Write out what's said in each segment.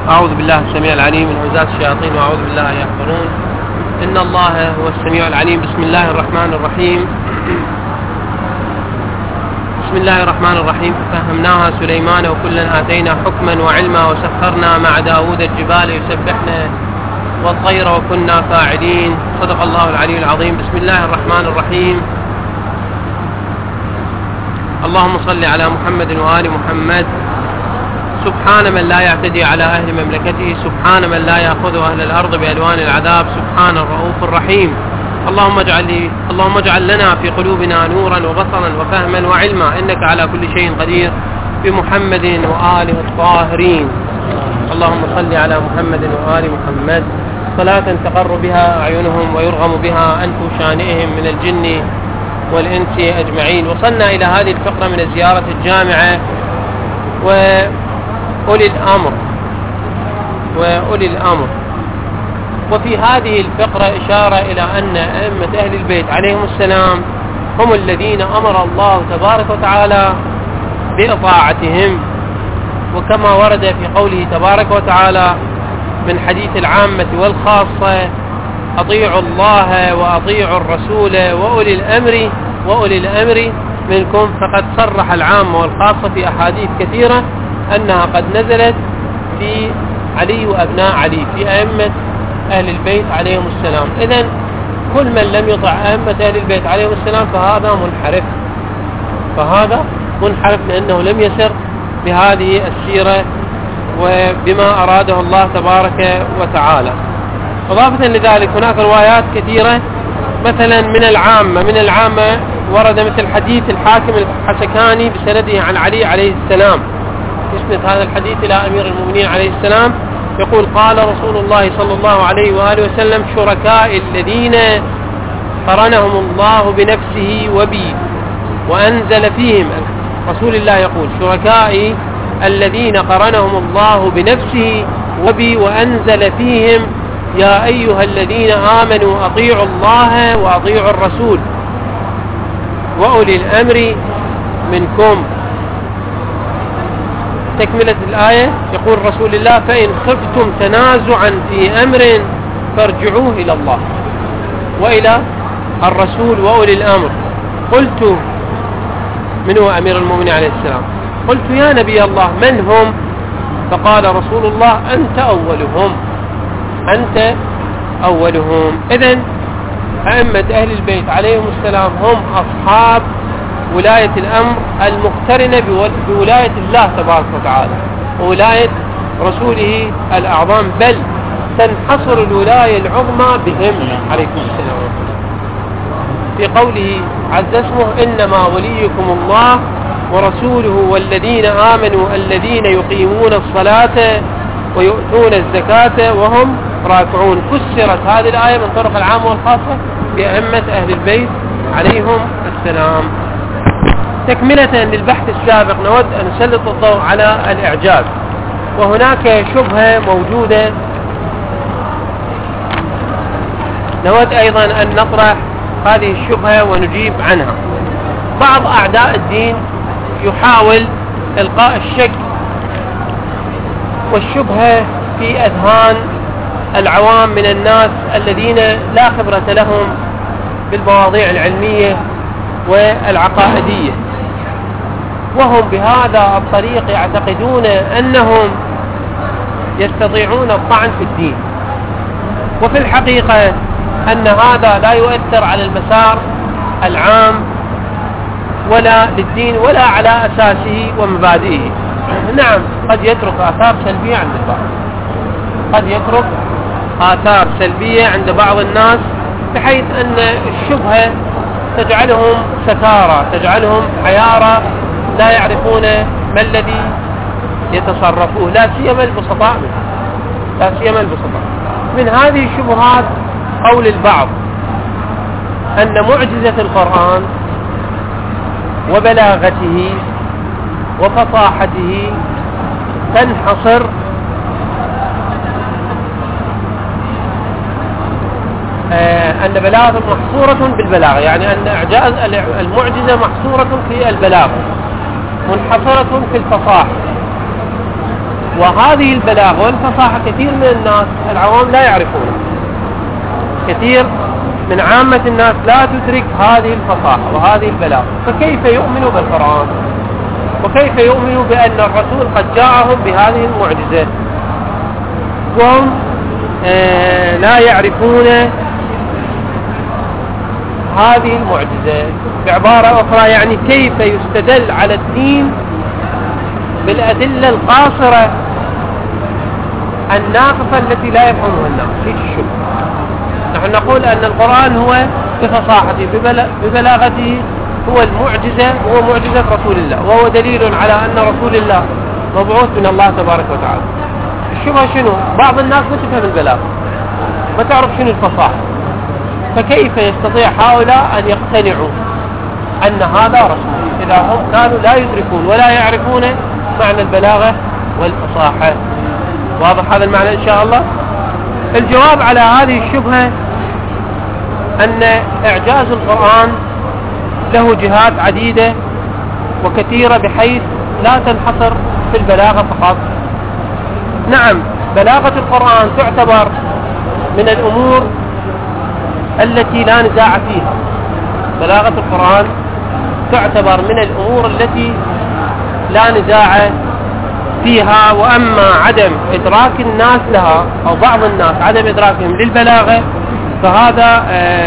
أعوذ بالله السميع العليم من همزات الشياطين وأعوذ بالله أن يحضرون. إن الله هو السميع العليم. بسم الله الرحمن الرحيم. بسم الله الرحمن الرحيم. ففهمناها سليمان وكلا آتينا حكما وعلما وسخرنا مع داود الجبال يسبحنا والطير وكنا فاعلين. صدق الله العلي العظيم. بسم الله الرحمن الرحيم. اللهم صل على محمد وآل محمد. سبحان من لا يعتدي على أهل مملكته، سبحان من لا يأخذ أهل الأرض بألوان العذاب، سبحان الرؤوف الرحيم. اللهم اجعل لنا في قلوبنا نورا وبصرا وفهما وعلما، إنك على كل شيء قدير. بمحمد وآله الطاهرين. اللهم صل على محمد وآل محمد صلاة تقر بها أعينهم ويرغم بها أنف شانئهم من الجن والإنس أجمعين. وصلنا إلى هذه الفقرة من الزيارة الجامعة وأولي الأمر. وفي هذه الفقرة إشارة إلى أن أئمة أهل البيت عليهم السلام هم الذين أمر الله تبارك وتعالى بإطاعتهم، وكما ورد في قوله تبارك وتعالى من حديث العامة والخاصة: أطيعوا الله وأطيعوا الرسول وأولي الأمر منكم. فقد صرح العامة والخاصة في أحاديث كثيرة أنها قد نزلت في علي وأبناء علي، في أئمة أهل البيت عليهم السلام. إذن كل من لم يطع أئمة أهل البيت عليهم السلام فهذا منحرف لأنه لم يسر بهذه السيرة وبما أراده الله تبارك وتعالى. إضافة لذلك هناك روايات كثيرة مثلا من العامة ورد مثل حديث الحاكم الحسكاني بسنده عن علي عليه السلام، يسند هذا الحديث إلى أمير المؤمنين عليه السلام، يقول: قال رسول الله صلى الله عليه وآله وسلم: شركاء الذين قرنهم الله بنفسه وبي وأنزل فيهم. رسول الله يقول: شركائي الذين قرنهم الله بنفسه وبي وأنزل فيهم يا أيها الذين آمنوا أطيعوا الله وأطيعوا الرسول وأولي الأمر منكم. تكملة الآية يقول رسول الله: فإن خفتم تنازعا في أمر فارجعوه إلى الله وإلى الرسول وأولي الأمر. قلت: من هو أمير المؤمنين عليه السلام؟ قلت: يا نبي الله من هم؟ فقال رسول الله: أنت أولهم. إذن أئمة أهل البيت عليهم السلام هم أصحاب ولاية الأمر المقترنة بولاية الله تبارك وتعالى وولاية رسوله الأعظم، بل تنحصر الولاية العظمى بهم عليكم السلام. في قوله عز اسمه: إنما وليكم الله ورسوله والذين آمنوا الذين يقيمون الصلاة ويؤتون الزكاة وهم راكعون. فسرت هذه الآية من طرق العامة والخاصة بأئمة أهل البيت عليهم السلام. تكملة للبحث السابق نود أن نسلط الضوء على الإعجاز، وهناك شبهة موجودة نود أيضا أن نطرح هذه الشبهة ونجيب عنها. بعض أعداء الدين يحاول إلقاء الشك والشبهة في أذهان العوام من الناس الذين لا خبرة لهم بالمواضيع العلمية والعقائدية، وهم بهذا الطريق يعتقدون أنهم يستطيعون الطعن في الدين، وفي الحقيقة أن هذا لا يؤثر على المسار العام ولا للدين ولا على أساسه ومبادئه. نعم، قد يترك آثار سلبية عند بعض الناس بحيث أن الشبهة تجعلهم ستارة، تجعلهم حيارى لا يعرفون ما الذي يتصرفوه، لا سيما البسطاء. من هذه الشبهات قول البعض أن معجزة القرآن وبلاغته وفصاحته تنحصر أن بلاغته محصورة بالبلاغة، يعني أن إعجاز المعجزة محصورة في البلاغة منحصرة في الفصاحة. وهذه البلاغة والفصاحة كثير من الناس العوام لا يعرفونها، كثير من عامة الناس لا تدرك هذه الفصاحة وهذه البلاغة، فكيف يؤمنوا بالقرآن؟ وكيف يؤمنوا بأن الرسول قد جاءهم بهذه المعجزة وهم لا يعرفون هذه المعجزة؟ بعبارة أخرى يعني كيف يستدل على الدين بالأدلة القاصرة الناقصة التي لا يفهمها الناس؟ هيك الشبهة. نحن نقول أن القرآن هو بفصاحته ببلاغته هو المعجزة، وهو معجزة رسول الله، وهو دليل على أن رسول الله مبعوث من الله تبارك وتعالى. الشبهة شنو؟ بعض الناس ما تفهم البلاغة، ما تعرف شنو الفصاحة، فكيف يستطيع هؤلاء أن يقتنعوا أن هذا رسول إذا هم كانوا لا يدركون ولا يعرفون معنى البلاغة والفصاحة؟ واضح هذا المعنى إن شاء الله؟ الجواب على هذه الشبهة أن إعجاز القرآن له جهات عديدة وكثيرة بحيث لا تنحصر في البلاغة فقط. نعم، بلاغة القرآن تعتبر من الأمور التي لا نزاع فيها، بلاغة القرآن تعتبر من الأمور التي لا نزاع فيها، وأما عدم إدراك الناس لها أو بعض الناس عدم إدراكهم للبلاغة فهذا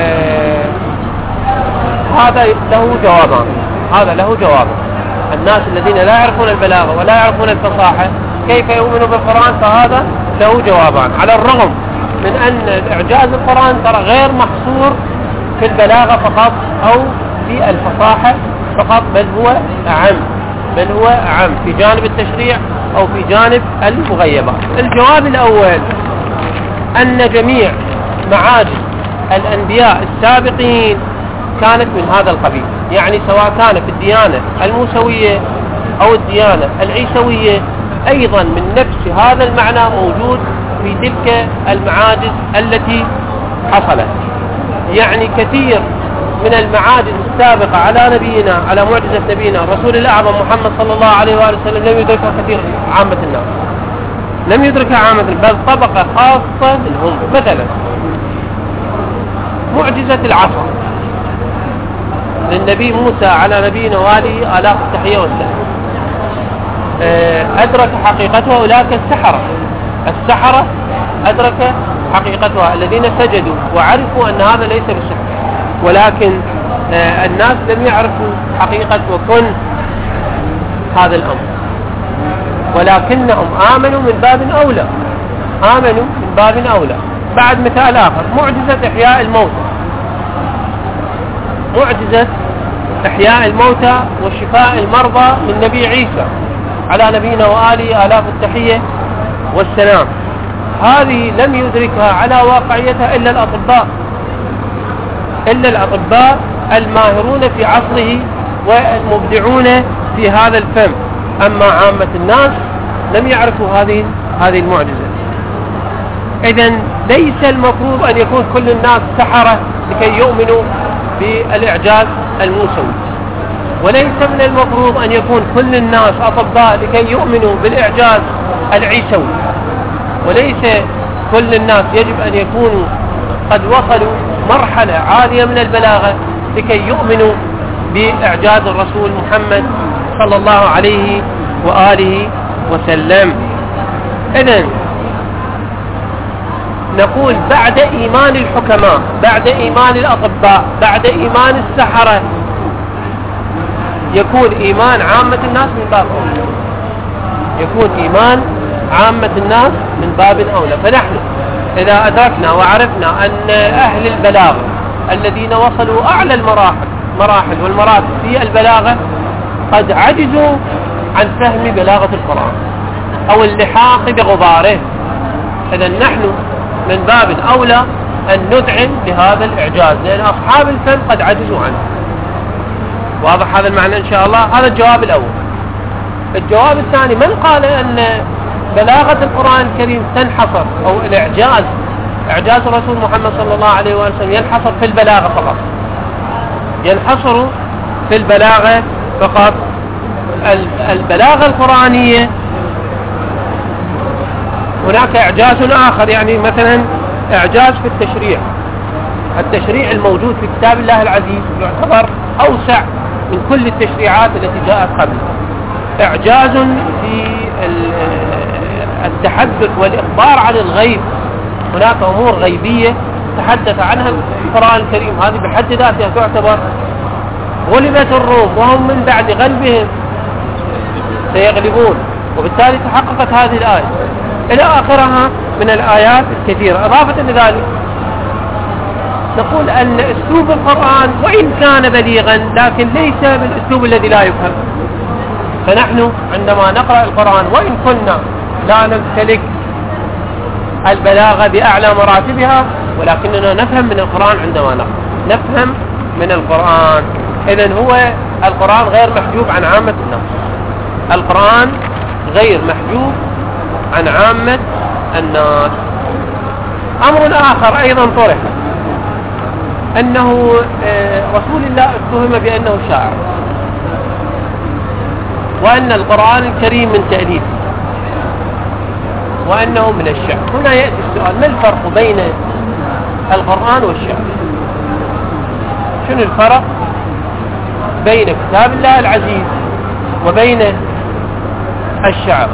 هذا له جوابان. هذا له جواب. الناس الذين لا يعرفون البلاغة ولا يعرفون الفصاحة كيف يؤمنوا بالقرآن؟ فهذا له جوابان، على الرغم من أن إعجاز القرآن ترى غير محصور في البلاغة فقط أو في الفصاحة فقط، بل هو أعم في جانب التشريع أو في جانب المغيبات. الجواب الأول أن جميع معاجز الأنبياء السابقين كانت من هذا القبيل، يعني سواء كان في الديانة الموسوية أو الديانة العيسوية أيضا من نفس هذا المعنى موجود في تلك المعاجز التي حصلت. يعني كثير من المعاجز السابقة على نبينا، على معجزة نبينا الرسول الأعظم محمد صلى الله عليه وآله وسلم لم يدركها كثير عامة الناس، لم يدركها عامة، بل طبقة خاصة منهم. مثلا معجزة العصا للنبي موسى على نبينا وآله آلاف التحية والسلام، أدرك حقيقتها أولئك السحرة أدرك حقيقتها الذين سجدوا وعرفوا أن هذا ليس بالسحر، ولكن الناس لم يعرفوا حقيقة وكن هذا الأمر، ولكنهم آمنوا من باب أولى. بعد مثال آخر، معجزة إحياء الموتى وشفاء المرضى من نبي عيسى على نبينا وآله آلاف التحية والسلام. هذه لم يدركها على واقعيتها إلا الأطباء الماهرون في عصره والمبدعون في هذا الفن، أما عامة الناس لم يعرفوا هذه المعجزة. إذن ليس المفروض أن يكون كل الناس سحرة لكي يؤمنوا بالإعجاز الموسوي، وليس من المفروض أن يكون كل الناس أطباء لكي يؤمنوا بالإعجاز العيسوي، وليس كل الناس يجب أن يكونوا قد وصلوا مرحلة عالية من البلاغة لكي يؤمنوا بإعجاز الرسول محمد صلى الله عليه وآله وسلم. إذن نقول بعد إيمان الحكماء، بعد إيمان الأطباء، بعد إيمان السحرة، يكون إيمان عامة الناس من باب أولى، يكون إيمان عامة الناس من باب أولى. فنحن إذا أدركنا وعرفنا أن أهل البلاغة الذين وصلوا أعلى المراحل والمراتب في البلاغة قد عجزوا عن فهم بلاغة القرآن أو اللحاق بغباره، إذا نحن من باب أولى أن ندعم بهذا الإعجاز، لأن أصحاب الفن قد عجزوا عنه. واضح هذا المعنى إن شاء الله؟ هذا الجواب الأول. الجواب الثاني، من قال أن بلاغة القرآن الكريم تنحصر أو إعجاز الرسول محمد صلى الله عليه وسلم ينحصر في البلاغة فقط؟ ينحصر في البلاغة فقط. البلاغة القرآنية هناك إعجاز آخر، يعني مثلا إعجاز في التشريع. التشريع الموجود في كتاب الله العزيز يعتبر أوسع من كل التشريعات التي جاءت قبله. إعجاز في التحدث والإخبار عن الغيب، هناك أمور غيبية تحدث عنها القرآن الكريم، هذه بحد ذاتها تعتبر. غلبت الروم وهم من بعد غلبهم سيغلبون، وبالتالي تحققت هذه الآية إلى آخرها من الآيات الكثيرة. إضافة لذلك نقول أن أسلوب القرآن وإن كان بليغا لكن ليس بالأسلوب الذي لا يفهم. فنحن عندما نقرأ القرآن وإن كنا لا نمتلك البلاغة بأعلى مراتبها، ولكننا نفهم من القرآن عندما نقرأ، نفهم من القرآن. إذن هو القرآن غير محجوب عن عامة الناس، القرآن غير محجوب عن عامة الناس. أمر آخر أيضا طرح، أنه رسول الله اتهم بأنه شاعر، وأن القرآن الكريم من تأليف، وأنه من الشعر. هنا يأتي السؤال: ما الفرق بين القرآن والشعر؟ شنو الفرق بين كتاب الله العزيز وبين الشعر؟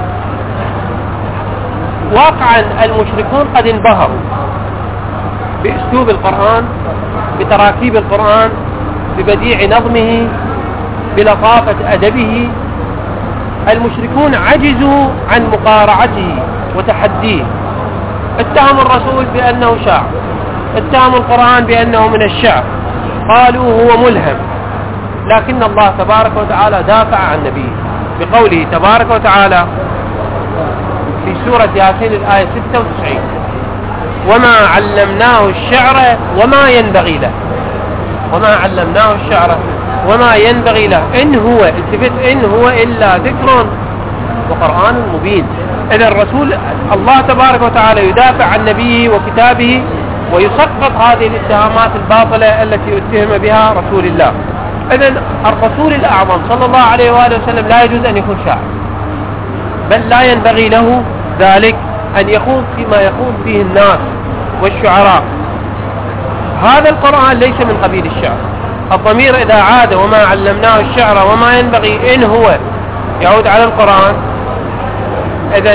واقعا المشركون قد انبهروا بأسلوب القرآن، بتراكيب القرآن، ببديع نظمه، بلطافة أدبه. المشركون عجزوا عن مقارعته وتحديه، اتهموا الرسول بأنه شاعر، اتهموا القرآن بأنه من الشعر، قالوا هو ملهم. لكن الله تبارك وتعالى دافع عن نبيه بقوله تبارك وتعالى في سورة ياسين الآية 96: وما علمناه الشعر وما ينبغي له. وما علمناه الشعر وما ينبغي له إن هو إن هو إلا ذكر وقرآن مبين. إذا الرسول الله تبارك وتعالى يدافع عن نبيه وكتابه ويسقط هذه الاتهامات الباطلة التي اتهم بها رسول الله. إذا الرسول الأعظم صلى الله عليه وآله وسلم لا يجوز أن يكون شاعر، بل لا ينبغي له ذلك أن يخوض فيما يخوض فيه الناس والشعراء. هذا القرآن ليس من قبيل الشعر. الضمير إذا عاد وما علمناه الشعر وما ينبغي إن هو يعود على القرآن، إذن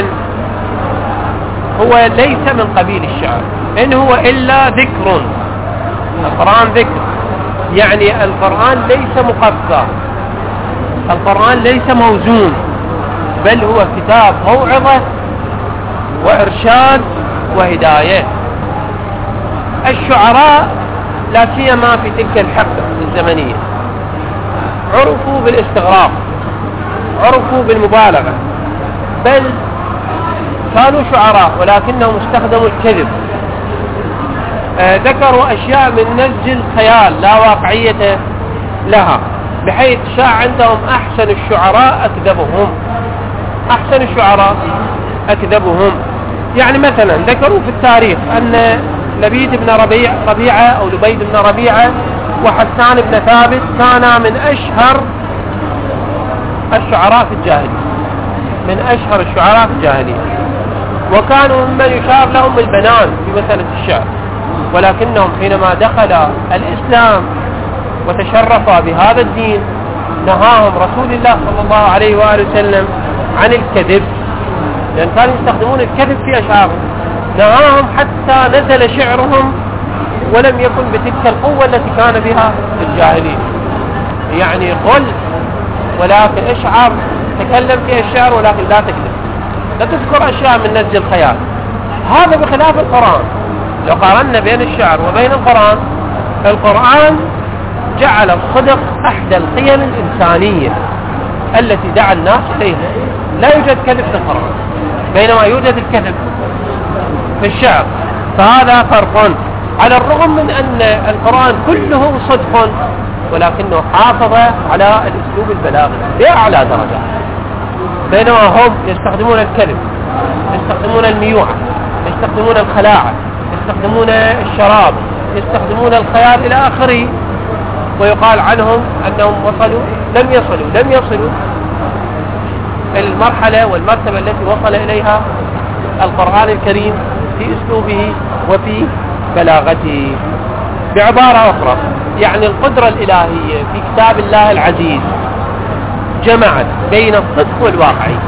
هو ليس من قبيل الشعر، إن هو إلا ذكر. القرآن ذكر، يعني القرآن ليس مقفى، القرآن ليس موزون، بل هو كتاب موعظة وإرشاد وهداية. الشعراء لا سيما في تلك الحقبة الزمنية عرفوا بالاستغراق، عرفوا بالمبالغة، بل كانوا شعراء ولكنهم استخدموا الكذب. ذكروا أشياء من نسج الخيال لا واقعية لها، بحيث شاع عندهم أحسن الشعراء أكذبهم، أحسن الشعراء أكذبهم. يعني مثلا ذكروا في التاريخ أن لبيد بن ربيعة أو لبيد بن ربيعة وحسان بن ثابت كانا من أشهر الشعراء في الجاهلية، من أشهر الشعراء في الجاهلية، وكانوا ممن يشار لهم البنان في مسألة الشعر. ولكنهم حينما دخل الإسلام وتشرف بهذا الدين نهاهم رسول الله صلى الله عليه وآله وسلم عن الكذب، لأن كانوا يستخدمون الكذب في أشعارهم. نهاهم حتى نزل شعرهم ولم يكن بتلك القوة التي كان بها في الجاهلية. يعني قل ولكن اشعر، تكلم في الشعر ولكن لا تكذب، لا تذكر أشياء من نسج الخيال. هذا بخلاف القرآن. لو قارنا بين الشعر وبين القرآن، القرآن جعل الصدق أحدى القيم الإنسانية التي دعا الناس إليها. لا يوجد كذب في القرآن بينما يوجد الكذب في الشعر، فهذا فرق. على الرغم من أن القرآن كله صدق، ولكنه حافظ على الأسلوب البلاغي بأعلى درجة، بينما هم يستخدمون الكذب، يستخدمون الميوعة، يستخدمون الخلاعة، يستخدمون الشراب، يستخدمون الخيال إلى آخره، ويقال عنهم أنهم وصلوا لم يصلوا المرحلة والمرتبة التي وصل إليها القرآن الكريم في أسلوبه وفي بلاغته. بعبارة أخرى، يعني القدرة الإلهية في كتاب الله العزيز جمعت بين الصدق والواقعية،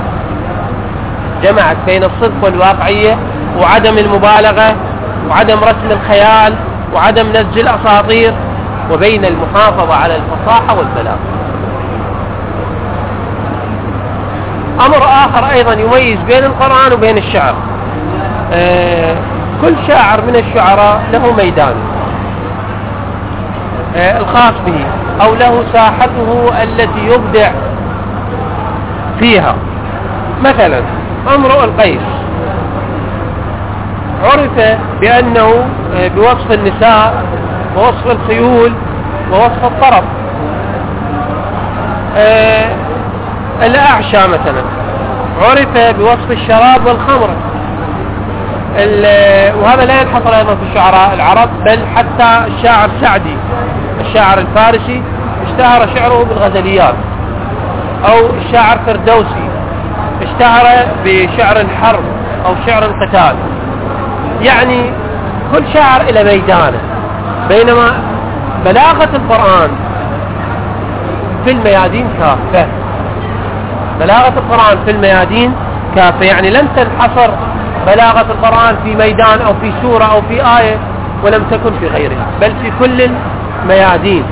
جمعت بين الصدق والواقعية وعدم المبالغة وعدم رسم الخيال وعدم نسج الأساطير، وبين المحافظة على الفصاحة والبلاغة. أمر آخر أيضا يميز بين القرآن وبين الشعر، كل شاعر من الشعراء له ميدان الخاص به أو له ساحته التي يبدع فيها. مثلا امرؤ القيس عرف بأنه بوصف النساء ووصف الخيول ووصف الطرب. الأعشى مثلا عرف بوصف الشراب والخمر. وهذا لا ينحصر أيضا في الشعراء العرب، بل حتى الشاعر سعدي الشاعر الفارسي اشتهر شعره بالغزليات، أو الشاعر فردوسي اشتهر بشعر الحرب أو شعر القتال. يعني كل شاعر إلى ميدانه، بينما بلاغة القرآن في الميادين كافة. بلاغة القرآن في الميادين كافة، يعني لم تنحصر بلاغة القرآن في ميدان أو في سورة أو في آية ولم تكن في غيرها، بل في كل الميادين.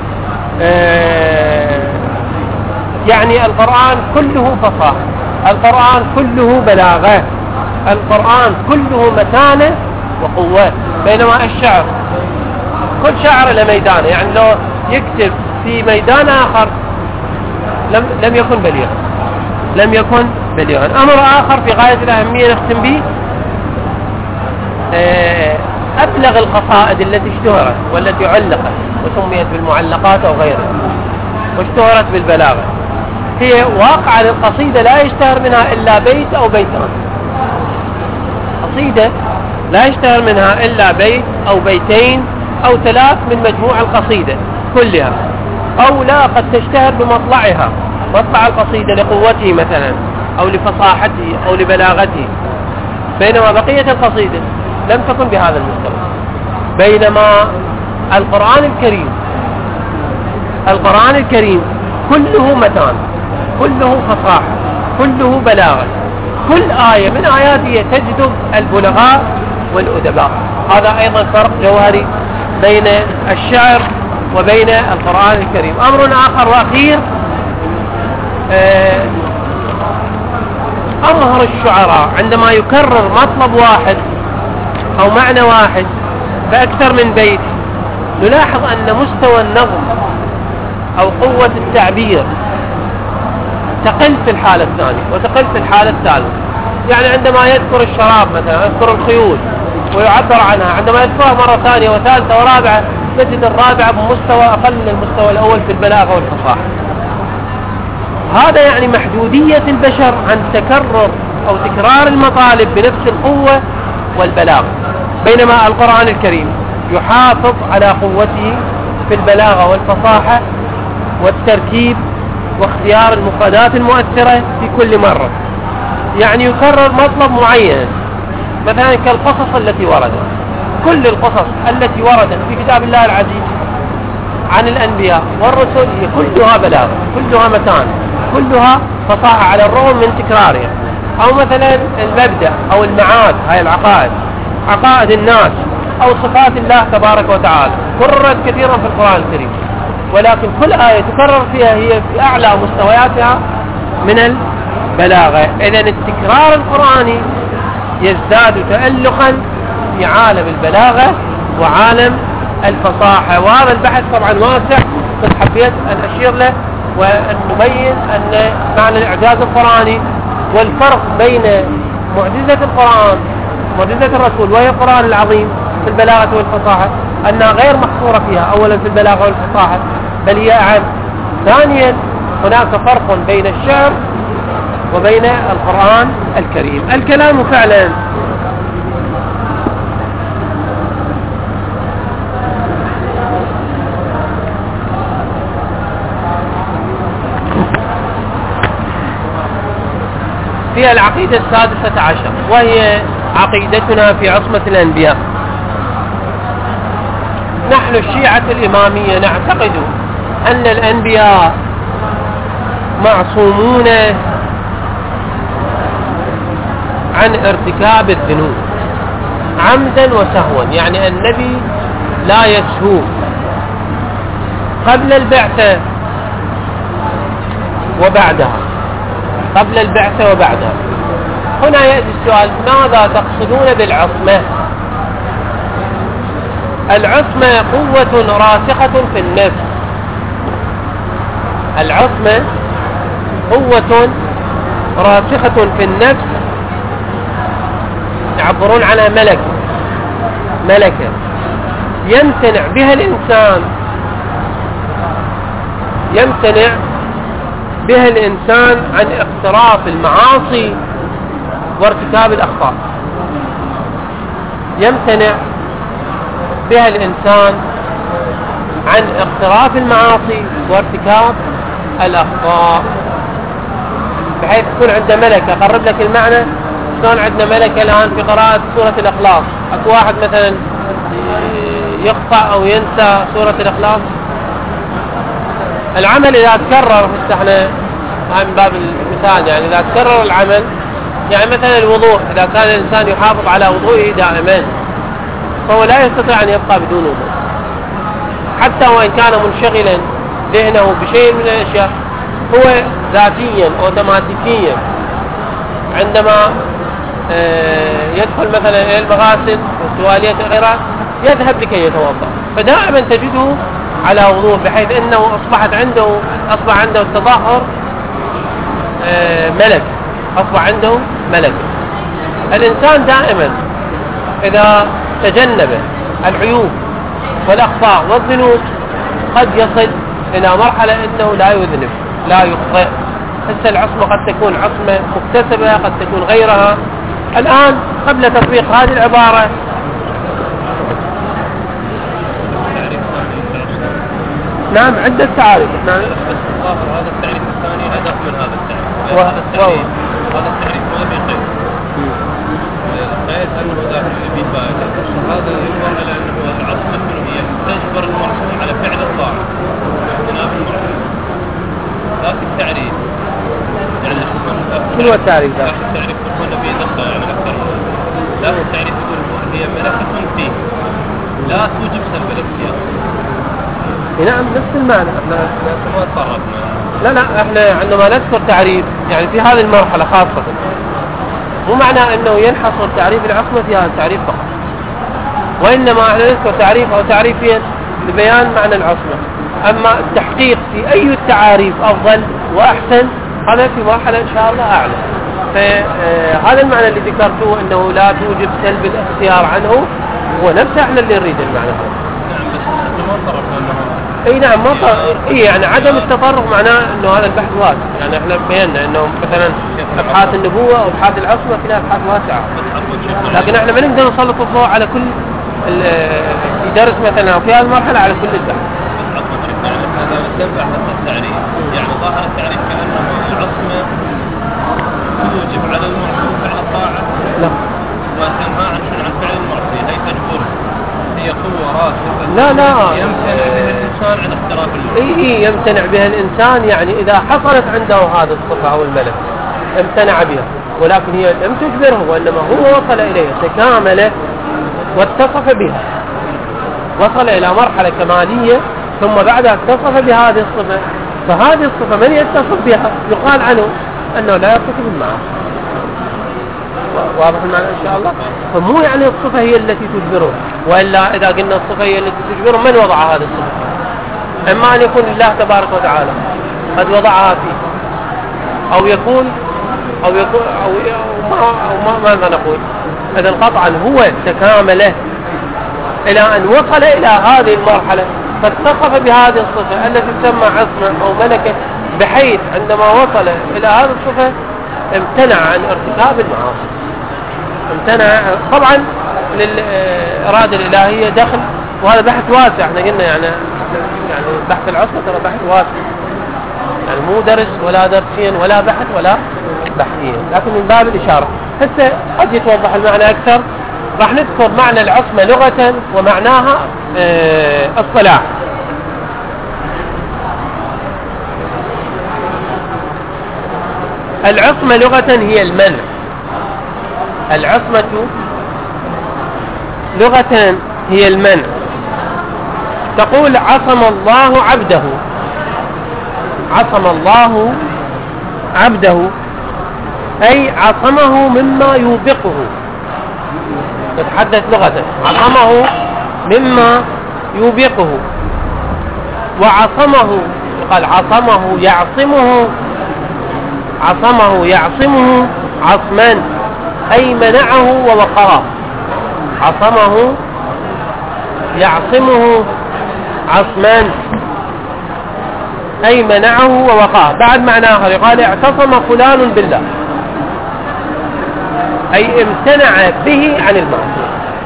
يعني القرآن كله فصاحة، القرآن كله بلاغة، القرآن كله متانة وقوة. بينما الشعر كل شاعر له ميدانه، يعني لو يكتب في ميدان آخر لم يكن بليغا، لم يكن بليغا. أمر آخر في غاية الأهمية نختم به، أبلغ القصائد التي اشتهرت والتي علقت وسميت بالمعلقات أو غيرها واشتهرت بالبلاغة، هي واقعة للقصيدة لا يشتهر منها إلا بيت أو بيتان. قصيدة لا يشتهر منها إلا بيت أو بيتين أو ثلاث من مجموع القصيدة كلها، أو لا قد تشتهر بمطلعها، مطلع القصيدة لقوته مثلا أو لفصاحته أو لبلاغته، بينما بقية القصيدة لم تكن بهذا المستوى. بينما القرآن الكريم كله متان، كله فصاحة، كله بلاغة، كل آية من آياته تجذب البلغاء والأدباء. هذا أيضا فرق جوهري بين الشعر وبين القرآن الكريم. أمر آخر وأخير، أظهر الشعراء عندما يكرر مطلب واحد أو معنى واحد بأكثر من بيت، نلاحظ أن مستوى النظم أو قوة التعبير تقل في الحالة الثانية وتقل في الحالة الثالثة. يعني عندما يذكر الشراب مثلا، يذكر الخيول ويعبر عنها، عندما يذكرها مرة ثانية وثالثة ورابعة نجد الرابعة بمستوى أقل من المستوى الأول في البلاغة والفصاحة. هذا يعني محدودية البشر عن تكرر أو تكرار المطالب بنفس القوة والبلاغة، بينما القرآن الكريم يحافظ على قوته في البلاغة والفصاحة والتركيب واختيار المفردات المؤثرة في كل مرة. يعني يكرر مطلب معين، مثلا كالقصص التي وردت، كل القصص التي وردت في كتاب الله العزيز عن الأنبياء والرسل هي كلها بلاغة، كلها متان، كلها فصاحة على الرغم من تكرارها. أو مثلا المبدأ أو المعاد، هاي العقائد، عقائد الناس أو صفات الله تبارك وتعالى كررت كثيرا في القرآن الكريم، ولكن كل آية تكرر فيها هي في أعلى مستوياتها من البلاغة. إذن التكرار القرآني يزداد تألقا في عالم البلاغة وعالم الفصاحة. وهذا البحث طبعا واسع، بس حبيت أن أشير له وأن نبين أن معنى الإعجاز القرآني والفرق بين معجزة القرآن معجزة الرسول وهي القرآن العظيم في البلاغة والفصاحة أنها غير محصورة فيها، أولا في البلاغة والفصاحة بل هي أعم. ثانيا هناك فرق بين الشعر وبين القرآن الكريم. الكلام فعلا في العقيدة السادسة عشر، وهي عقيدتنا في عصمة الأنبياء. نحن الشيعة الإمامية نعتقد أن الأنبياء معصومون عن ارتكاب الذنوب عمدا وسهوا، يعني النبي لا يسهو قبل البعثة وبعدها، قبل البعثة وبعدها. هنا يأتي السؤال: ماذا تقصدون بالعصمة؟ العصمة قوة راسخة في النفس. العصمة قوة راسخة في النفس، يعبرون عنها ملكة يمتنع بها الإنسان عن اقتراف المعاصي وارتكاب الأخطاء. يمتنع بها الإنسان عن اقتراف المعاصي وارتكاب الأخطاء، بحيث يكون عنده ملكة. أقرب لك المعنى: شلون عندنا ملكة الآن في قراءة سورة الإخلاص؟ أكو واحد مثلا يخطأ أو ينسى سورة الإخلاص، العمل إذا تكرر، احنا من باب المثال يعني إذا تكرر العمل، يعني مثلا الوضوء، إذا كان الإنسان يحافظ على وضوئه دائما فهو لا يستطيع أن يبقى بدون وضوء، حتى وإن كان منشغلا ذهنه بشيء من الأشياء. هو ذاتيا أوتوماتيكيا عندما يدخل مثلا إلى المغاسل والتواليات وغيرها يذهب لكي يتوضأ، فدائما تجده على وضوء، بحيث أنه أصبح عنده التطهر ملك، أصبح عنده ملك. الإنسان دائما إذا تجنب العيوب والأخطاء والذنوب قد يصل إلى مرحلة أنه لا يذنب لا يخطئ. هسه العصمة قد تكون عصمة مكتسبة، قد تكون غيرها. الآن قبل تطبيق هذه العبارة نعم عدة تعاريف. نعم هذا التعريف الثاني أدق من هذا التعريف. هذا التعريف ما في قيد. القيد أنه داخل بفائدة. هذا يظهر على أنه العصمة هي تجبر المعصوم على فعل الطاعة واجتناب المعصية. لكن التعريف يعني شنو هو التعريف؟ التعريف يكون به دقة يعني أكثر. لكن التعريف يقول هي ملكة فيه لا توجب سلب الاختيار. نعم نفس المعنى. لا احنا عندما نذكر تعريف يعني في هذه المرحلة خاصة، مو معنى انه ينحصر تعريف العصمة في هذا التعريف فقط، وانما احنا نذكر تعريف او تعريفين لبيان معنى العصمة. اما التحقيق في اي التعاريف افضل واحسن هذا في مرحلة ان شاء الله اعلى. فهذا المعنى اللي ذكرته انه لا توجب سلب الاختيار عنه هو نفسه احنا اللي نريد المعنى هذا. اي نعم يعني عدم التطرق معناه انه هذا البحث واسع. يعني احنا بينا انه مثلا ابحاث النبوة او ابحاث العصمة فيها ابحاث واسعة، لكن احنا ما نقدر نسلط الضوء على كل درس مثلا في هذه المرحلة على كل البحث. هذا نتبع هذا التعريف، يعني ظاهر التعريف كأنه العصمة توجب على المعصوم فعل الطاعة وتنهى عن فعل المعصية، هي تجبر، هي قوة راسخة لا يمتنع بها الإنسان عن اقتراف المعصية. يمتنع بها الإنسان، يعني إذا حصلت عنده هذه الصفة أو الملك امتنع بها، ولكن هي لم تجبره، وإنما هو وصل إليها تكامل واتصف بها، وصل إلى مرحلة كمالية ثم بعدها اتصف بهذه الصفة. فهذه الصفة من يتصف بها يقال عنه أنه لا يرتكب المعاصي. واضح المعنى إن شاء الله؟ فمو يعني الصفة هي التي تجبره، وإلا إذا قلنا الصفة هي التي تجبره من وضع هذه الصفة؟ إما أن يكون الله تبارك وتعالى قد وضعها فيه، أو يكون ماذا نقول؟ إذن قطعا هو تكامله إلى أن وصل إلى هذه المرحلة فاتصف بهذه الصفة التي تسمى عصمة أو ملكة، بحيث عندما وصل إلى هذه الصفة امتنع عن ارتكاب المعاصي. امتنع طبعا للإرادة الإلهية دخل، وهذا بحث واسع. احنا قلنا يعني بحث العصمة ترى بحث واسع، يعني مو درس ولا درسين ولا بحث ولا بحثيا، لكن من باب الإشارة. هسه قد يتوضح المعنى أكثر. راح نذكر معنى العصمة لغة ومعناها الصلاح. العصمة لغة هي المنع. العصمة لغة هي المنع. تقول عصم الله عبده، عصم الله عبده أي عصمه مما يوبقه. نتحدث لغة، عصمه مما يوبقه. وعصمه قال عصمه يعصمه، عصمه يعصمه عصما أي منعه ووقره. عصمه يعصمه عصما أي منعه ووقاه. بعد معنى آخر قال اعتصم فلان بالله أي امتنع به عن المعصية.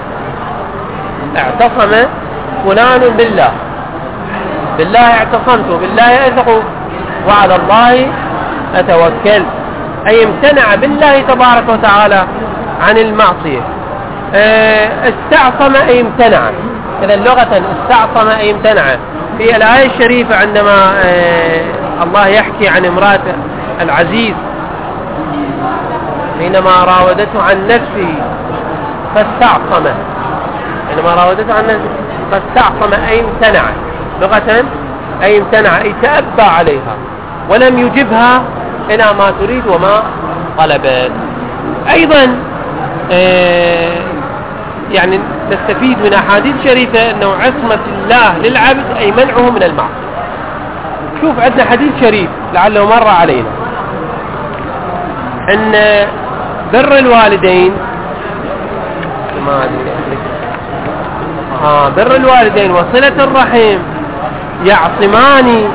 اعتصم فلان بالله، بالله اعتصمت، بالله أثق، وعلى الله أتوكل، أي امتنع بالله تبارك وتعالى عن المعصية. استعصم أي امتنع. إذا لغة استعصم أي امتنع. في الآية الشريفة عندما الله يحكي عن امرأة العزيز حينما راودته عن نفسه فاستعصم، حينما راودته عن نفسه فاستعصم أي امتنع. لغة أي امتنع أي تأبى عليها ولم يجبها إلى ما تريد وما طلبت. أيضا يعني نستفيد من أحاديث شريفة أنه عصمة الله للعبد أي منعه من المعصية. شوف عندنا حديث شريف لعله مر علينا أن بر الوالدين بر الوالدين وصلة الرحم يعصمان.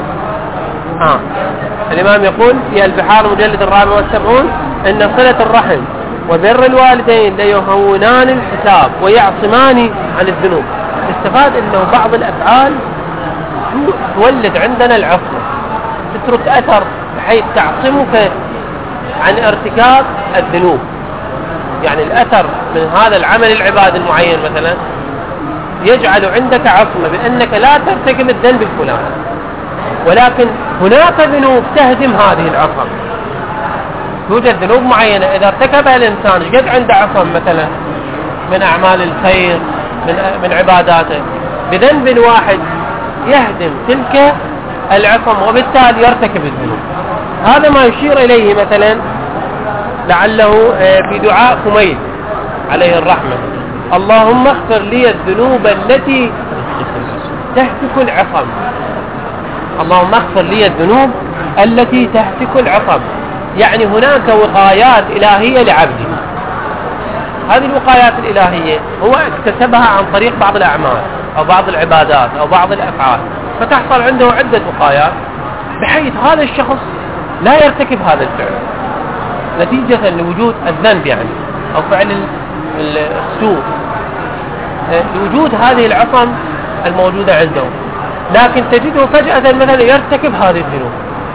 الإمام يقول في البحار مجلد 74 أن صلة الرحم وبر الوالدين ليهونان الحساب ويعصمان عن الذنوب. استفاد أنه بعض الأفعال تولد عندنا العصمة، تترك أثر بحيث تعصمك عن ارتكاب الذنوب. يعني الأثر من هذا العمل العبادي المعين مثلا يجعل عندك عصمة بأنك لا ترتكب الذنب الفلاني، ولكن هناك ذنوب تهدم هذه العصمة. توجد ذنوب معينة إذا ارتكبها الإنسان قد عنده عصم مثلا من أعمال الخير من عباداته، بذنب واحد يهدم تلك العصم وبالتالي يرتكب الذنوب. هذا ما يشير إليه مثلا لعله في دعاء كميل عليه الرحمة: اللهم اغفر لي الذنوب التي تهتك العصم. اللهم اغفر لي الذنوب التي تهتك العصم. يعني هناك وقايات إلهية لعبده. هذه الوقايات الإلهية هو اكتسبها عن طريق بعض الأعمال أو بعض العبادات أو بعض الأفعال، فتحصل عنده عدة وقايات بحيث هذا الشخص لا يرتكب هذا الفعل نتيجة لوجود الذنب يعني أو فعل السوء، لوجود هذه العصم الموجودة عنده. لكن تجده فجأة مثلا يرتكب هذه الذنوب.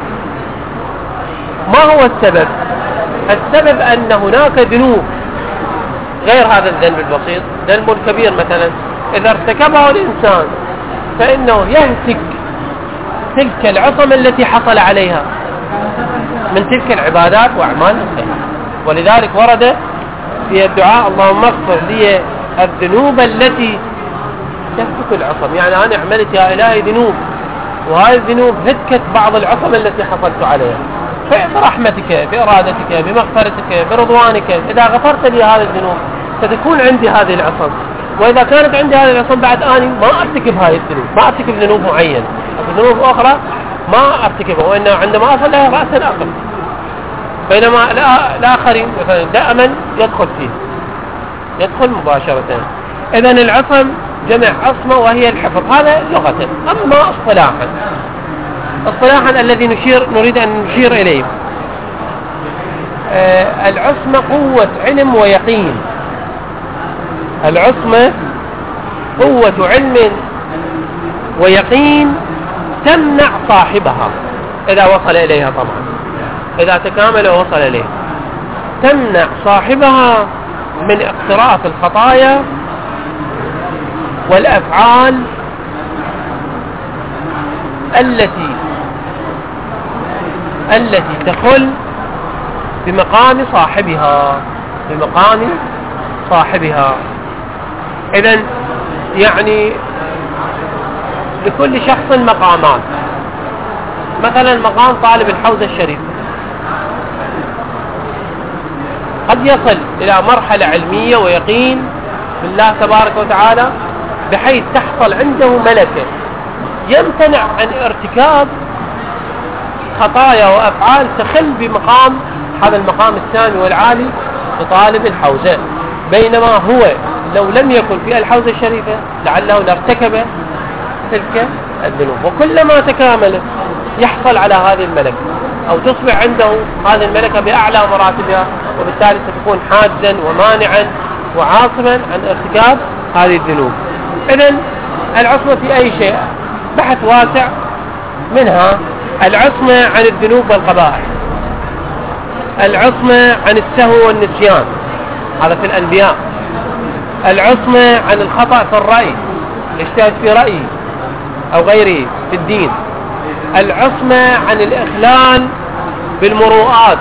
ما هو السبب؟ السبب أن هناك ذنوب غير هذا الذنب البسيط، ذنب كبير مثلا إذا ارتكبه الإنسان فإنه يهتك تلك العصم التي حصل عليها من تلك العبادات وأعمال الخير. ولذلك ورد في الدعاء: اللهم اغفر لي الذنوب التي تهتك العصم. يعني أنا عملت يا إلهي ذنوب، وهذه الذنوب هتكت بعض العصم التي حصلت عليها، برحمتك بإرادتك بمغفرتك برضوانك إذا غفرت لي هذه الذنوب ستكون عندي هذه العصم. وإذا كانت عندي هذه العصم بعد آني ما أرتكب هذه الذنوب، ما أرتكب ذنوب معينة، ذنوب أخرى ما أرتكبها، وإنه عندما أصل لها رأسا أقل. بينما الآخرين مثلا دائما يدخل فيه، يدخل مباشرة. إذن العصم جمع عصمة وهي الحفظ، هذا لغة. أما اصطلاحا الذي نريد أن نشير إليه، العصمة قوة علم ويقين. العصمة قوة علم ويقين تمنع صاحبها إذا وصل إليها طبعا. إذا تكامل ووصل إليه تمنع صاحبها من اقتراف الخطايا والأفعال التي تخل بمقام صاحبها. إذن يعني لكل شخص مقامات. مثلا مقام طالب الحوزة الشريفة قد يصل إلى مرحلة علمية ويقين بالله تبارك وتعالى بحيث تحصل عنده ملكة يمتنع عن ارتكاب خطايا وأفعال تخل بمقام هذا المقام السامي والعالي لطالب الحوزة، بينما هو لو لم يكن في الحوزة الشريفة لعله لارتكب تلك الذنوب. وكلما تكامل يحصل على هذه الملكة أو تصبح عنده هذه الملكة بأعلى مراتبها، وبالتالي ستكون حاجزا ومانعا وعاصما عن ارتكاب هذه الذنوب. إذن العصمة في أي شيء بحث واسع، منها العصمة عن الذنوب والقبائح، العصمة عن السهو والنسيان هذا في الأنبياء، العصمة عن الخطأ في الرأي يجتهد في رأيه أو غيره في الدين، العصمة عن الإخلال بالمروءات،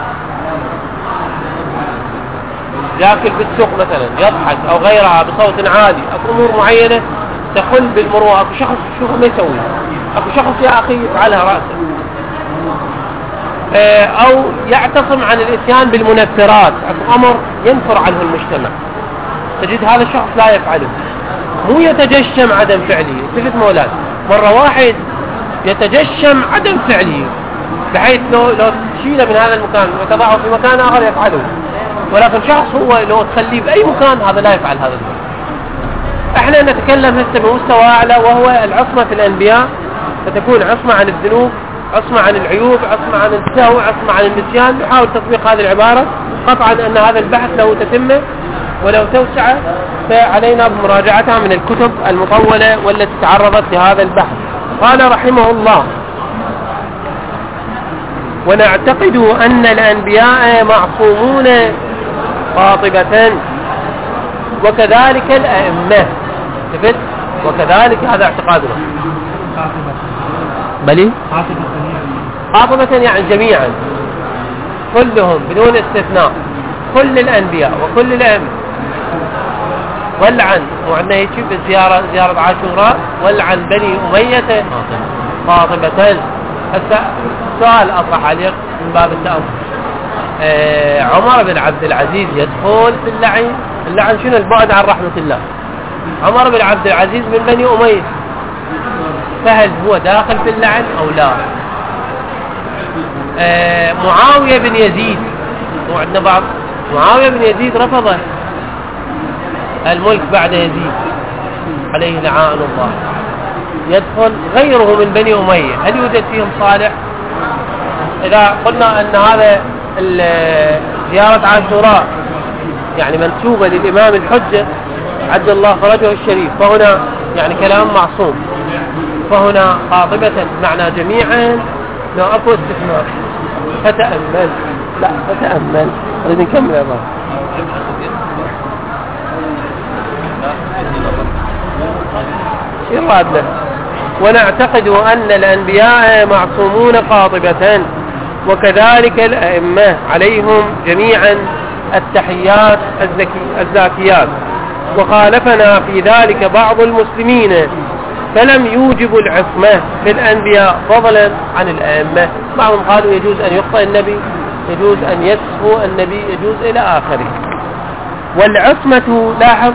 يأكل بالسوق مثلا يضحك أو غيرها بصوت عالي، أو أمور معينة تخل بالمروءة. أكو شخص شوفه ما يسوي، أكو شخص يا أخي يفعلها رأسا، أو يعتصم عن الإتيان بالمنفرات، أكو أمر ينفر عنه المجتمع تجد هذا الشخص لا يفعله، مو يتجشم عدم فعله. التفت مولاد، مرة واحد يتجشم عدم فعله بحيث لو تشيله من هذا المكان وتضعه في مكان آخر يفعله، ولكن شخص هو لو تخليه بأي مكان هذا لا يفعل هذا الشيء. احنا نتكلم هسه بمستوى أعلى وهو العصمة في الأنبياء، فتكون عصمة عن الذنوب، عصمة عن العيوب، عصمة عن السهو، عصمة عن النسيان. نحاول تطبيق هذه العبارة. قطعا أن هذا البحث له تتمة ولو توسع فعلينا بمراجعتها من الكتب المطولة والتي تعرضت لهذا البحث. قال رحمه الله: ونعتقد أن الأنبياء معصومون قاطبة وكذلك الأئمة. تفت وكذلك هذا اعتقادنا. بلي قاطبة يعني جميعا كلهم بدون استثناء، كل الأنبياء وكل الأئمة. ولعن وعندنا هيك بالزيارة زيارة عاشوراء ولعن بني أمية قاطبة. السؤال أطرح عليك من باب التأمل، عمر بن عبد العزيز يدخل في اللعن؟ اللعن شنو؟ البعد عن رحمة الله. عمر بن عبد العزيز من بني أمية، فهل هو داخل في اللعن أو لا؟ معاوية بن يزيد، وعندنا بعض معاوية بن يزيد رفض الملك بعد يزيد عليه لعان الله، يدخل غيره من بني أمية، هل يوجد فيهم صالح؟ إذا قلنا أن هذا زيارة عاشوراء يعني منسوبة للإمام الحجة عجل الله فرجه الشريف، فهنا يعني كلام معصوم، فهنا قاطبة معنى جميعا لو أكو استثناء. فتأمل، لا فتأمل، نريد نكمل يا بابا. إرادنا: ونعتقد أن الأنبياء معصومون قاطبة وكذلك الأئمة عليهم جميعا التحيات الزاكيات، وخالفنا في ذلك بعض المسلمين فلم يوجبوا العصمة في الأنبياء فضلا عن الأئمة. بعضهم قالوا يجوز أن يخطئ النبي، يجوز أن يسهو النبي، يجوز إلى آخره. والعصمة لاحظ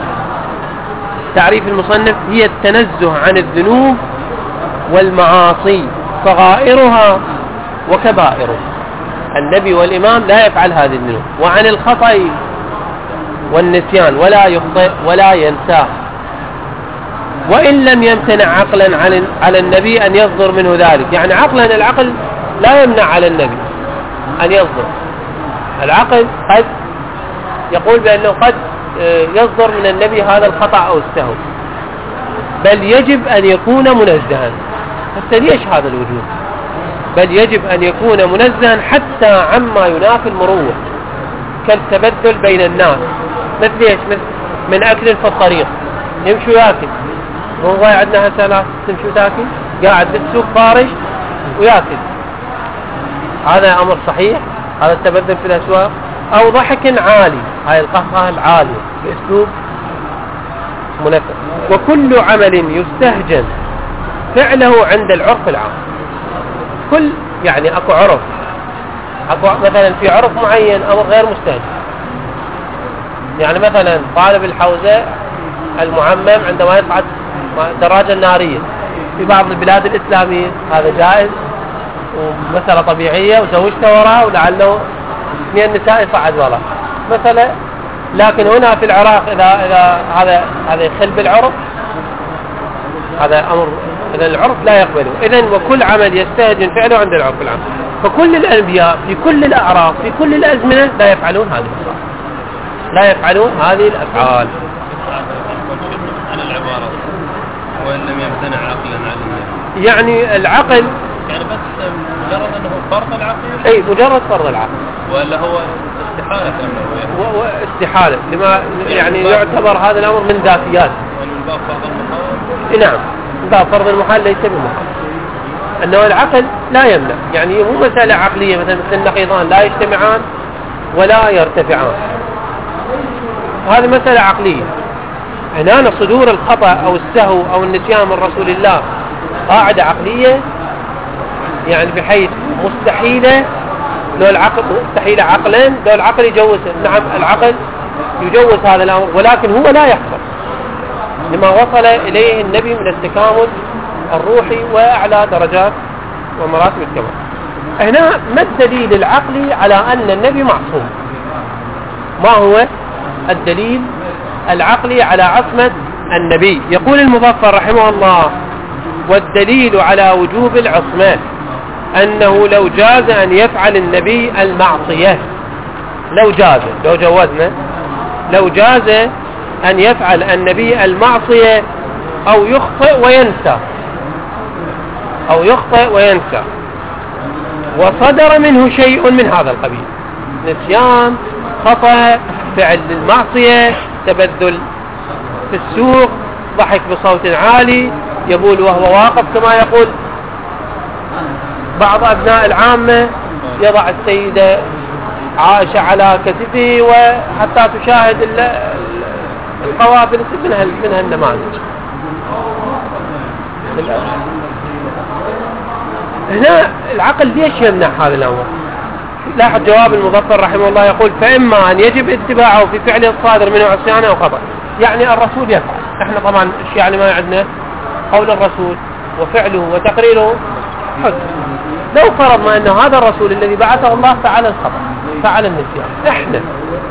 تعريف المصنف هي التنزه عن الذنوب والمعاصي صغائرها وكبائرها. النبي والإمام لا يفعل هذه الذنوب، وعن الخطأ والنسيان ولا يخطئ ولا ينسى، وإن لم يمتنع عقلا على النبي أن يصدر منه ذلك. يعني عقلا العقل لا يمنع على النبي أن يصدر، العقل قد يقول بأنه قد يصدر من النبي هذا الخطأ أو السهو، بل يجب أن يكون منزها. حتى ليش هذا الوجود؟ بل يجب أن يكون منزها حتى عما ينافي المروة، كالتبدل بين الناس. مثل ايش؟ من أكل في الطريق، يمشي ياكل، مو ضايع عندنا هسه تمشي تاكل، قاعد بالسوق فارش وياكل، هذا أمر صحيح؟ هذا التبدل في الأسواق. أو ضحك عالي، هاي القهقه العالية بأسلوب منفذ. وكل عمل يستهجن فعله عند العرف العام، كل يعني أكو عرف، أكو مثلا في عرف معين أمر غير مستهجن. يعني مثلا طالب الحوزة المعمم عندما يصعد الدراجة النارية في بعض البلاد الإسلامية هذا جائز ومسألة طبيعية، وزوجته وراء ولعله 2 نساء يصعد وراء مثلا. لكن هنا في العراق إذا هذا يخل بالعرف، هذا أمر إذا العرف لا يقبله. إذن وكل عمل يستهجن فعله عند العرف العام. فكل الأنبياء في كل الأعراف في كل الأزمنة لا يفعلون هذه الأفعال، لا يفعلون هذه الأفعال. عن العبارة وإن لم يمتنع عقلا عن النبي، يعني العقل يعني بس مجرد أنه فرض العقل، أي مجرد فرض العقل، ولا هو استحالة واستحالة لما يعني يعتبر هذا الأمر من ذاتيات، من باب فرض المحال. نعم، من باب فرض المحال ليس بمحال، أنه العقل لا يمنع. يعني مو مسألة عقلية مثل النقيضان لا يجتمعان ولا يرتفعان، هذه مسألة عقلية. هنا صدور الخطأ أو السهو أو النسيان من رسول الله قاعدة عقلية، يعني بحيث مستحيلة لو العقل مستحيلة عقلا لو العقل يجوز. نعم العقل يجوز هذا الأمر، ولكن هو لا يحصل لما وصل إليه النبي من التكامل الروحي وأعلى درجات ومراتب الكمال. هنا ما الدليل العقلي على أن النبي معصوم؟ ما هو الدليل العقلي على عصمة النبي؟ يقول المظفر رحمه الله: والدليل على وجوب العصمة أنه لو جاز أن يفعل النبي المعصية، لو جوزنا لو جاز أن يفعل النبي المعصية أو يخطئ وينسى وصدر منه شيء من هذا القبيل، نسيان، خطأ، فعل المعصية، تبذل في السوق، ضحك بصوت عالي، يبول وهو واقف كما يقول بعض أبناء العامة، يضع السيدة عائشة على كتفه وحتى تشاهد القوافل منها النماذج. هنا العقل ليش يمنع هذا الأمر؟ لاحظ جواب المظفر رحمه الله يقول: فإما أن يجب اتباعه في فعله الصادر منه عصيان أو خطأ. يعني الرسول يفعل، احنا طبعا الشيء اللي ما عندنا قول الرسول وفعله وتقريره حج. لو فرضنا أن هذا الرسول الذي بعثه الله فعل الخطأ، فعل النسيان، احنا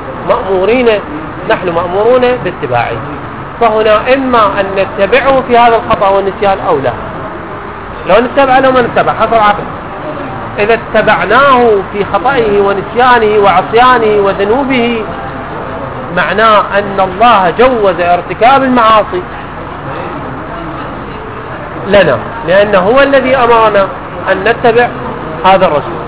نحن مأمورون باتباعه، فهنا إما أن نتبعه في هذا الخطأ والنسيان أو لا. لو نتبع لو ما نتبع حسب عقل. إذا اتبعناه في خطئه ونسيانه وعصيانه وذنوبه معناه أن الله جوز ارتكاب المعاصي لنا، لأنه هو الذي أمرنا أن نتبع هذا الرسول.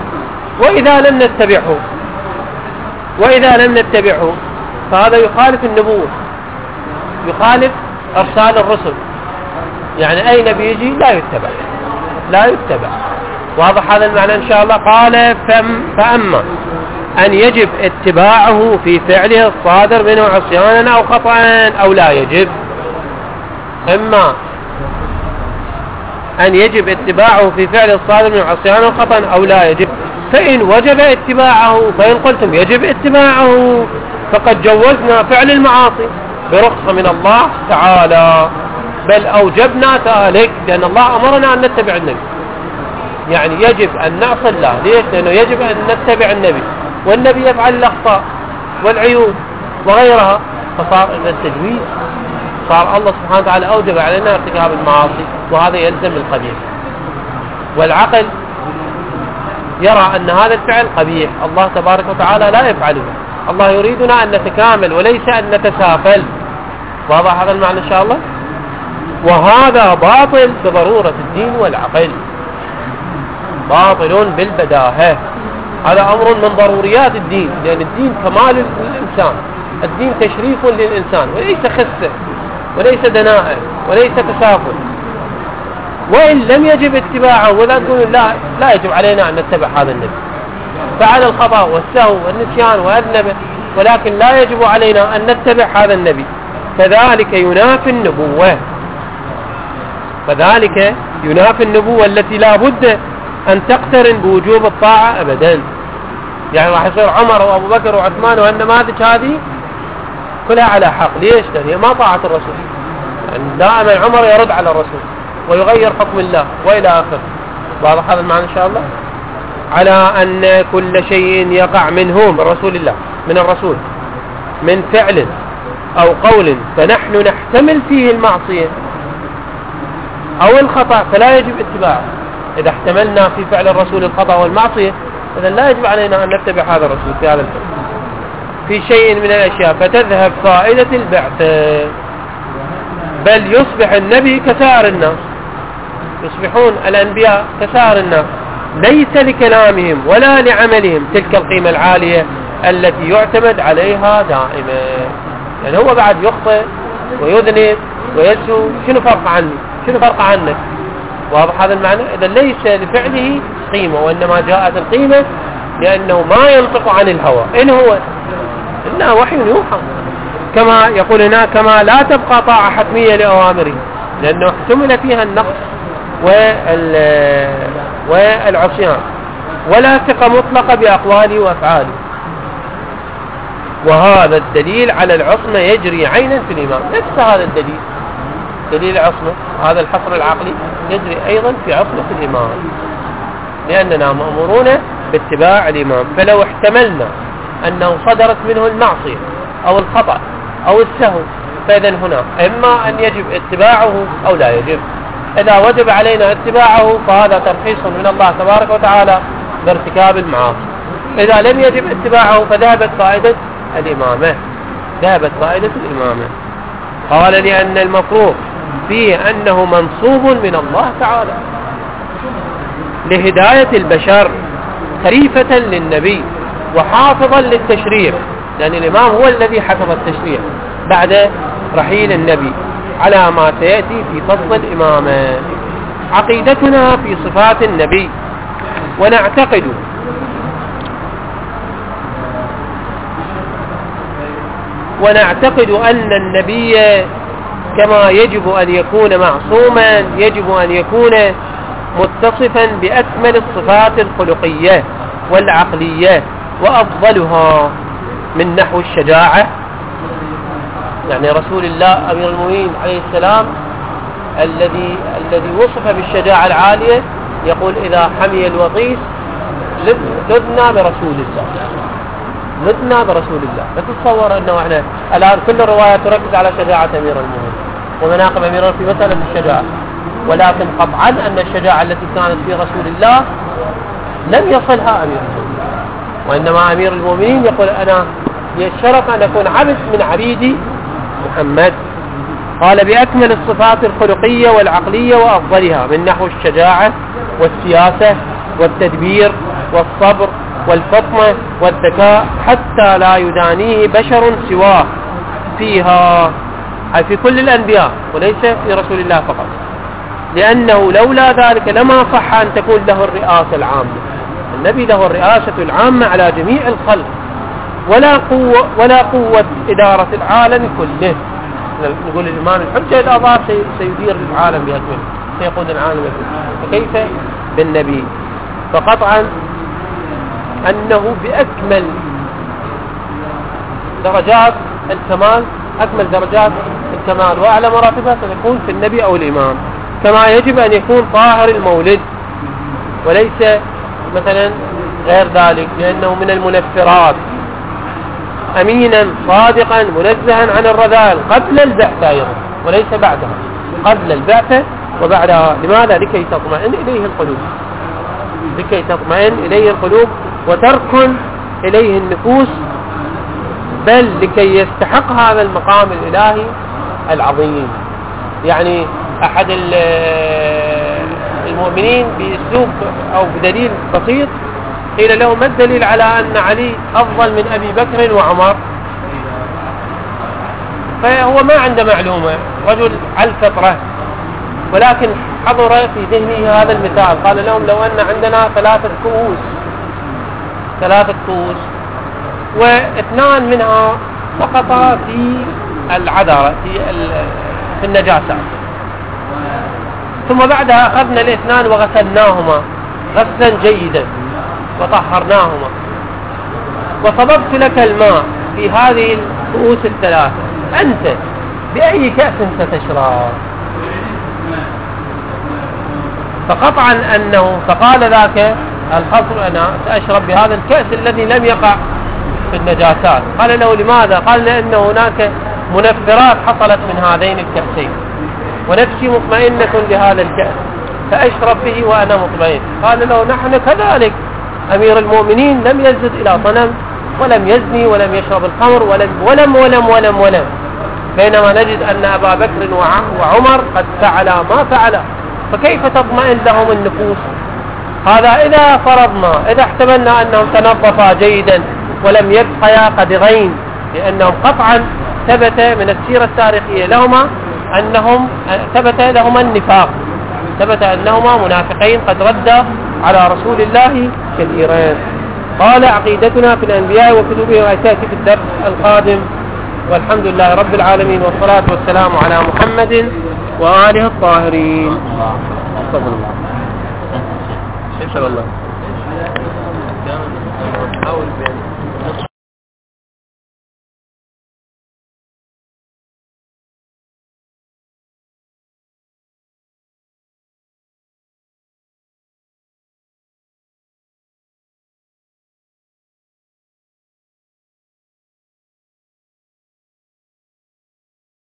وإذا لم نتبعه فهذا يخالف النبوة، يخالف أرسال الرسل. يعني أي نبي يجي لا يتبع. واضح هذا المعنى إن شاء الله. قال: فأما أن يجب اتباعه في فعله الصادر منه عصيانا أو خطأ أو لا يجب. إما أن يجب اتباعه في فعله الصادر منه عصيانا أو خطأ أو لا يجب. فإن وجب اتباعه، فإن قلتم يجب اتباعه، فقد جوزنا فعل المعاصي برخصة من الله تعالى، بل أوجبنا ذلك لأن الله أمرنا أن نتبع النبي. يعني يجب أن نعصي الله. ليش؟ لأنه يجب أن نتبع النبي، والنبي يفعل الأخطاء والعيوب وغيرها، فصار إن التجويز، صار الله سبحانه وتعالى أوجب علينا ارتكاب المعاصي، وهذا يلزم القبيح. والعقل يرى أن هذا الفعل قبيح، الله تبارك وتعالى لا يفعله. الله يريدنا أن نتكامل وليس أن نتسافل. واضح هذا المعنى إن شاء الله؟ وهذا باطل بضرورة الدين والعقل. باطل بالبداهة. هذا أمر من ضروريات الدين، لأن الدين كمال للإنسان، الدين تشريف للإنسان وليس خسة وليس دناءة وليس تسافل. وإن لم يجب اتباعه، ولا تقول لا يجب علينا أن نتبع هذا النبي، فعل الخطأ والسهو والنسيان وأذنبه، ولكن لا يجب علينا أن نتبع هذا النبي، فذلك ينافي النبوة، فذلك ينافي النبوة التي لا بد أن تقترن بوجوب الطاعة أبدا. يعني راح يصير عمر وأبو بكر وعثمان والنماذج هذه كلها على حق. ليش؟ لأن هي ما طاعة الرسول، يعني دائما عمر يرد على الرسول ويغير حكم الله وإلى آخر. واضح هذا المعنى إن شاء الله؟ على أن كل شيء يقع منه من رسول الله، من الرسول، من فعل أو قول فنحن نحتمل فيه المعصية أو الخطأ فلا يجب اتباعه. إذا احتملنا في فعل الرسول الخطأ والمعصية إذا لا يجب علينا أن نتبع هذا الرسول في هذا الفعل في شيء من الأشياء، فتذهب فائدة البعثة، بل يصبح النبي كسائر الناس، يصبحون الأنبياء كسائر الناس، ليس لكلامهم ولا لعملهم تلك القيمة العالية التي يعتمد عليها دائما. يعني هو بعد يخطئ ويذنب ويسهو، شنو فرق عني؟ شنو فرق عنك؟ واضح هذا المعنى؟ إذا ليس لفعله قيمة، وإنما جاءت القيمة لأنه ما ينطق عن الهوى، إن هو إنها وحي يوحى، كما يقول هنا كما لا تبقى طاعة حتمية لأوامره، لأنه احتمل فيها النقص والعصيان، ولا ثقة مطلقة بأقواله وأفعاله. وهذا الدليل على العصمة يجري عينا في الإمام، نفس هذا الدليل، دليل العصمة هذا الحصر العقلي يجري أيضا في عصمة الإمام، لأننا مأمورون باتباع الإمام. فلو احتملنا أنه صدرت منه المعصية أو الخطأ أو السهو، فإذا هنا إما أن يجب اتباعه أو لا يجب. إذا وجب علينا اتباعه فهذا ترخيص من الله تبارك وتعالى بارتكاب المعاصي. إذا لم يجب اتباعه فذهبت فائدة الإمامة، ذهبت فائدة الإمامة. قال لأن المفروض فيه أنه منصوب من الله تعالى لهداية البشر خليفة للنبي وحافظا للتشريع، لأن الإمام هو الذي حفظ التشريع بعد رحيل النبي، على ما سيأتي في فصل الإمامة. عقيدتنا في صفات النبي، ونعتقد أن النبي كما يجب أن يكون معصوما يجب أن يكون متصفا بأكمل الصفات الخلقية والعقلية، وأفضلها من نحو الشجاعة. يعني رسول الله أمير المؤمنين عليه السلام الذي وصف بالشجاعة العالية يقول إذا حمي الوطيس لدنا برسول الله، لدنا برسول الله. لا تتصور أنه احنا الآن كل الروايات تركز على شجاعة أمير المؤمنين ومناقب أمير في مسألة الشجاعة، ولكن قطعا أن الشجاعة التي كانت في رسول الله لم يصلها أمير المؤمنين، وإنما أمير المؤمنين يقول أنا يشرف أن أكون عبد من عبيدي محمد. قال بأكمل الصفات الخلقية والعقلية وأفضلها من نحو الشجاعة والسياسة والتدبير والصبر والفطنة والذكاء، حتى لا يدانيه بشر سواه فيها، أي في كل الأنبياء وليس في رسول الله فقط، لأنه لولا ذلك لما صح أن تكون له الرئاسة العامة. النبي له الرئاسة العامة على جميع الخلق، ولا قوة إدارة العالم كله. نقول الإمام الحجة إذا ظهر سيدير العالم بأكمله، سيقود العالم بأكمله، فكيف بالنبي؟ فقطعا أنه بأكمل درجات الكمال، أكمل درجات الكمال وأعلى مراتبها ستكون في النبي أو الإمام. كما يجب أن يكون طاهر المولد وليس مثلا غير ذلك، لأنه من المنفرات، أمينا صادقا منزها عن الرذائل قبل البعثة أيضا وليس بعدها، قبل البعثة وبعدها. لماذا؟ لكي تطمئن إليه القلوب، لكي تطمئن إليه القلوب وتركن إليه النفوس، بل لكي يستحق هذا المقام الإلهي العظيم. يعني أحد المؤمنين بأسلوب أو بدليل بسيط. قيل له ما الدليل على أن علي أفضل من أبي بكر وعمر؟ فهو ما عنده معلومة، رجل على الفطرة، ولكن حضر في ذهنه هذا المثال. قال لهم لو أن عندنا 3 كؤوس واثنان منها سقطا في العذرة في النجاسات، ثم بعدها أخذنا الاثنان وغسلناهما غسلا جيدا وطهرناهما، وصببت لك الماء في هذه الكؤوس ال3، أنت بأي كأس ستشرب؟ فقطعا أنه فقال ذاك الخصر أنا سأشرب بهذا الكأس الذي لم يقع في النجاسات. قال له لماذا؟ قال لأن هناك منفرات حصلت من هذين الكأسين، ونفسي مطمئنة بهذا الكأس فأشرب به وأنا مطمئن. قال له نحن كذلك، أمير المؤمنين لم يسجد إلى صنم ولم يزني ولم يشرب الخمر ولم بينما نجد أن أبا بكر وعمر قد فعلا ما فعلا، فكيف تطمئن لهم النفوس؟ هذا إذا فرضنا، إذا احتملنا أنهم تنظفا جيدا ولم يبقيا قدغين، لأنهم قطعا ثبت من السيرة التاريخية لهما أنهم ثبت لهما النفاق، ثبت أنهما منافقين قد ردا على رسول الله كثيرا. قال عقيدتنا في الأنبياء وكتبه وتأتي في الدرس القادم، والحمد لله رب العالمين، والصلاة والسلام على محمد وآله الطاهرين. استغفر الله. إن شاء الله.